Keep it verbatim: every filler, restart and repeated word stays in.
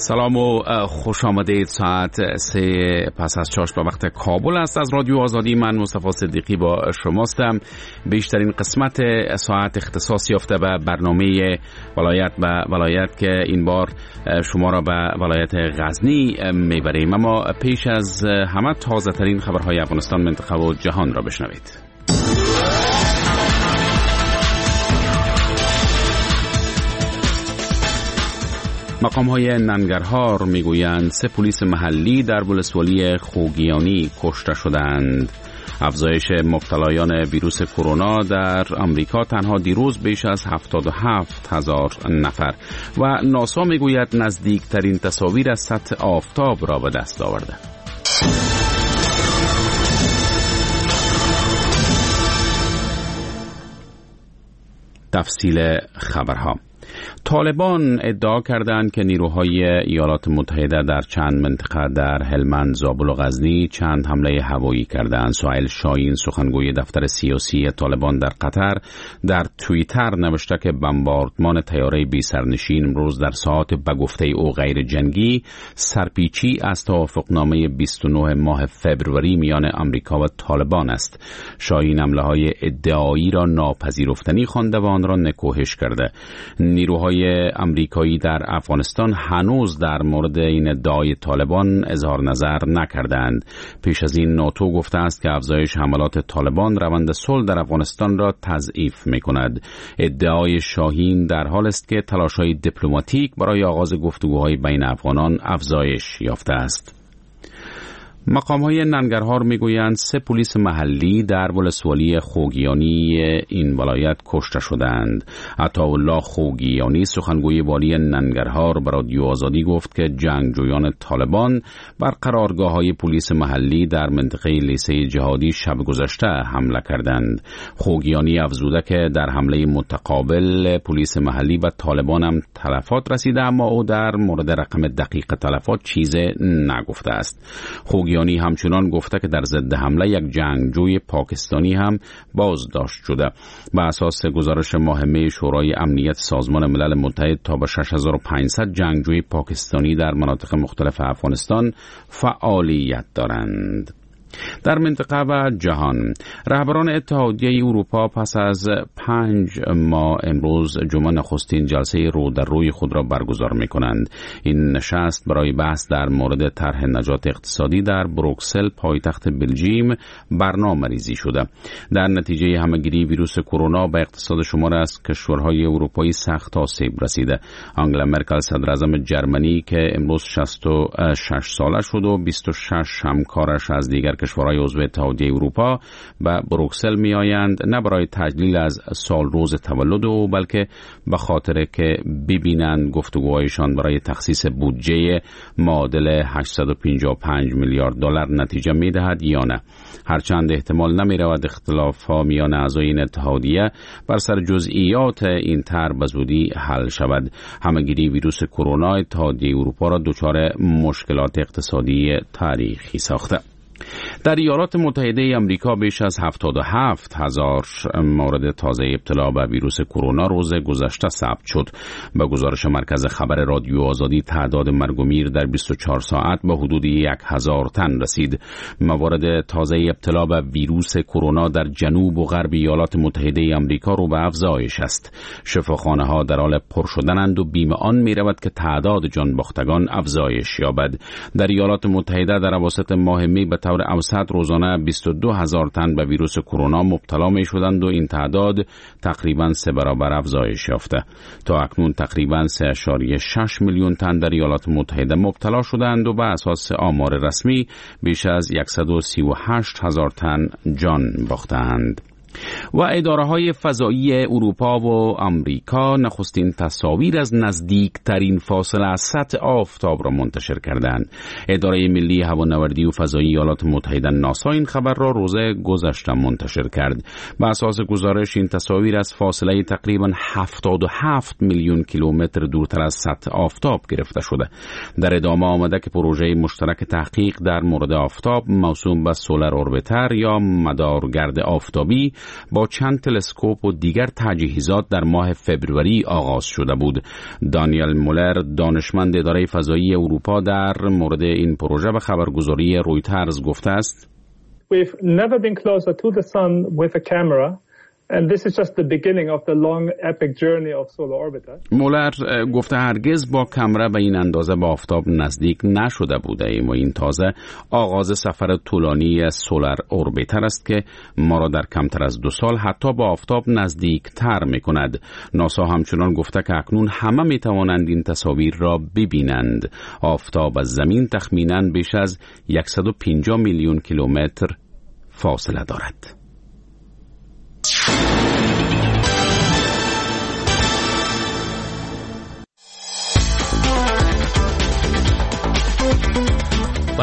سلام و خوش آمدید. ساعت سه پس از چاش به وقت کابل است. از رادیو آزادی من مصطفی صدیقی با شماستم. بیشترین قسمت ساعت اختصاص یافته به برنامه ولایت به ولایت که این بار شما را به ولایت غزنی میبریم. اما پیش از همه تازه ترین خبرهای افغانستان، منطقه و جهان را بشنوید. مقام‌های ننگرهار میگویند سه پلیس محلی در ولسوالی خوگیانی کشته شدند. افزایش مبتلایان ویروس کرونا در آمریکا تنها دیروز بیش از هفتاد و هفت هزار نفر و ناسا میگوید نزدیکترین تصاویر از سطح آفتاب را به دست آورده. تفصیل خبرها. طالبان ادعا کردند که نیروهای ایالات متحده در چند منطقه در هلمند، زابل و غزنی چند حمله هوایی کردند. سهیل شاهین، سخنگوی دفتر سیاسی طالبان در قطر، در توییتر نوشته که بمباردمان طیاره بی سرنشین امروز در ساعات به گفته او غیر جنگی سرپیچی از توافقنامه بیست و نه ماه فوریه میان آمریکا و طالبان است. شاهین حمله‌های ادعایی را ناپذیرفتنی خوانده و آن را نکوهش کرده. نیروهای آمریکایی در افغانستان هنوز در مورد این ادعای طالبان اظهار نظر نکردند. پیش از این ناتو گفته است که افزایش حملات طالبان روند صلح در افغانستان را تضعیف می‌کند. ادعای شاهین در حال است که تلاش‌های دیپلماتیک برای آغاز گفتگوهای بین افغانان افزایش یافته است. مقام‌های ننگرهار میگویند سه پلیس محلی در ولسوالی خوگیانی این ولایت کشته شدند. عطاالله خوگیانی، سخنگوی والی ننگرهار، به رادیو آزادی گفت که جنگجویان طالبان بر قرارگاه‌های پلیس محلی در منطقه لیسه جهادی شب گذشته حمله کردند. خوگیانی افزوده که در حمله متقابل پلیس محلی و طالبان هم تلفات رسیده، اما او در مورد رقم دقیق تلفات چیزی نگفته است. خوگیانی همچنان گفته که در ضد حمله یک جنگجوی پاکستانی هم بازداشت شده. به اساس گزارش ماهمه شورای امنیت سازمان ملل متحد تا به شش هزار و پانصد جنگجوی پاکستانی در مناطق مختلف افغانستان فعالیت دارند. در منطقه و جهان، رهبران اتحادیه اروپا پس از پنج ماه امروز جمعه نخستین جلسه رو در روی خود را برگزار می کنند. این نشست برای بحث در مورد طرح نجات اقتصادی در بروکسل، پایتخت بلژیم، برنامه ریزی شده. در نتیجه همهگیری ویروس کرونا به اقتصاد شمار از کشورهای اروپایی سخت آسیب رسیده. آنگلا مرکل، صدر اعظم جرمنی که امروز شصت و شش ساله شد و بیست و شش همکارش از دیگر کشورهای عضو اتحادیه اروپا به بروکسل می آیند، نه برای تجلیل از سال روز تولد او، بلکه به خاطر که ببینند گفتگوهایشان برای تخصیص بودجه معادل هشتصد و پنجاه و پنج میلیارد دلار نتیجه می دهد یا نه. هرچند احتمال نمی رود اختلاف ها میان اعضای این اتحادیه بر سر جزئیات این طرح به زودی حل شود. همهگیری ویروس کرونا اتحادیه اروپا را دچار مشکلات اقتصادی تاریخی ساخته. در ایالات متحده آمریکا بیش از هفتاد و هفت هزار مورد تازه ابتلا به ویروس کرونا روز گذشته ثبت شد. به گزارش مرکز خبر رادیو آزادی، تعداد مرگ و میر در بیست و چهار ساعت به حدود یک هزار تن رسید. موارد تازه ابتلا به ویروس کرونا در جنوب و غرب ایالات متحده آمریکا رو به افزایش است. شفاخانه ها در حال پر شدنند و بیم آن می رود که تعداد جان باختگان افزایش یابد. در ایالات متحده در اواسط ماه می به طور اوسط روزانه بیست و دو هزار تن به ویروس کرونا مبتلا می شدند و این تعداد تقریباً سه برابر افزایش یافته. تا اکنون تقریباً سه ممیز شش میلیون تن در ایالات متحده مبتلا شدند و به اساس آمار رسمی بیش از صد و سی و هشت هزار تن جان باختند. و اداره‌های فضایی اروپا و آمریکا نخستین تصاویر از نزدیکترین فاصله از سطح آفتاب را منتشر کردند. اداره ملی هوانوردی و فضایی ایالات متحده ناسا این خبر را روز گذشته منتشر کرد. به اساس گزارش این تصاویر از فاصله تقریباً هفتاد و هفت میلیون کیلومتر دورتر از سطح آفتاب گرفته شده. در ادامه آمده که پروژه مشترک تحقیق در مورد آفتاب موسوم به سولار اوربیتر یا مدارگرد آفتابی با چند تلسکوپ و دیگر تجهیزات در ماه فبروری آغاز شده بود. دانیل مولر، دانشمند اداره فضایی اروپا، در مورد این پروژه به خبرگزاری رویترز گفته است: We've never been closer to the sun with a camera. And this is just the beginning of the long epic journey of Solar Orbiter. مولر گفته هرگز با کامرا به این اندازه به آفتاب نزدیک نشده بوده ایم و این تازه آغاز سفر طولانی سولار اوربیتر است که ما را در کمتر از دو سال حتی با آفتاب نزدیک تر می کند. ناسا همچنان گفته که اکنون همه می توانند این تصاویر را ببینند. آفتاب از زمین تخمیناً بیش از صد و پنجاه میلیون کیلومتر فاصله دارد.